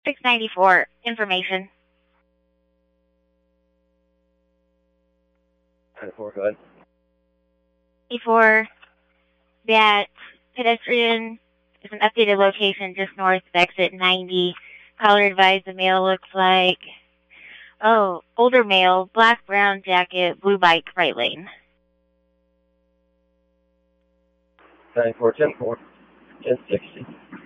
694. Information. 94, go ahead. 84. That pedestrian is an updated location just north of exit 90. Caller advised the male looks like, older male, black brown jacket, blue bike, right lane. 94, 10-4, 1060.